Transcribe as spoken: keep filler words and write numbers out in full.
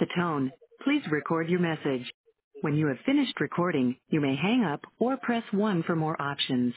the tone, please record your message. When you have finished recording, you may hang up or press one for more options.